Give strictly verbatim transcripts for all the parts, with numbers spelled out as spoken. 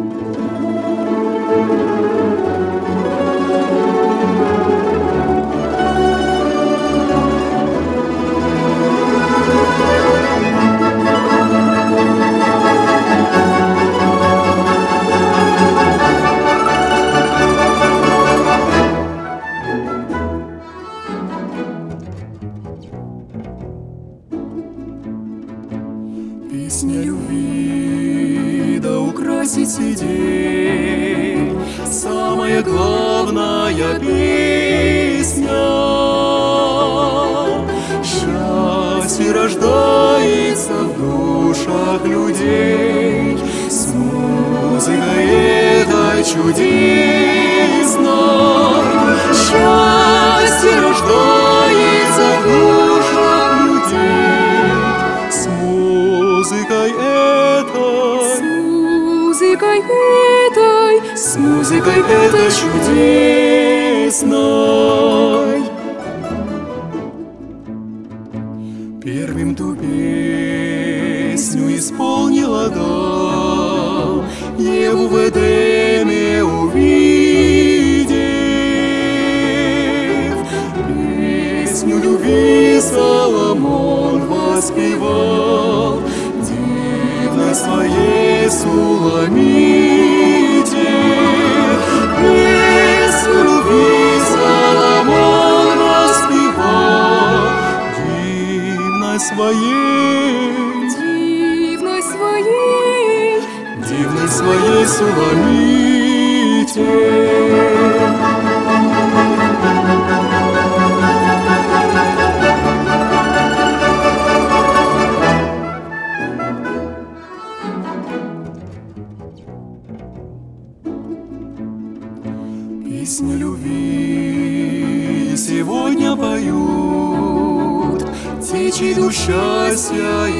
Песня любви да украсит сей день, самая главная песня. Счастье рождается в душах людей с музыкой этой чудесной. Счастье рождается в душах людей с музыкой этой, с музыкой этой, с музыкой этой чудесной. Первым ту песню исполнил Адам, Еву в Эдеме увидев. Песню любви Соломон воспевал дивной своей Суламите. Песню любви Соломон воспевал дивной своей, дивной своей, дивной своей Суламите. Песню любви сегодня поют те, чей дух счастья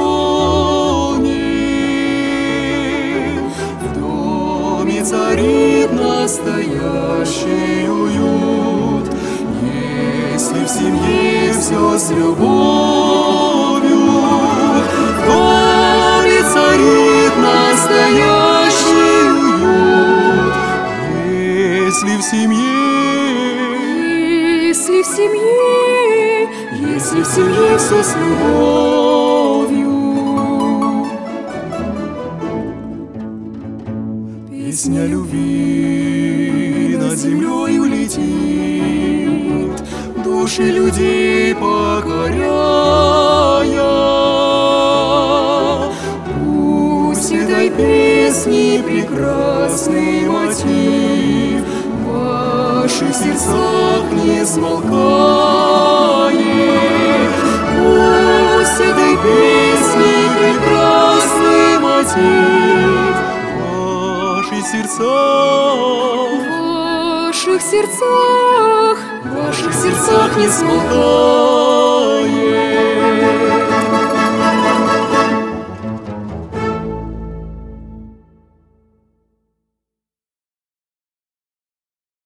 исполнен. В доме царит настоящий уют, если в семье все с любовью. В доме царит настоящий уют, если в семье, если в семье, если в семье все с любовью. Песня любви над землей улетит, души людей покоряя. Пусть этой песни прекрасный мотив в ваших сердцах не смолкает. Пусть этой песни прекрасный мотив в ваших сердцах, в ваших сердцах, в ваших сердцах не смолкает.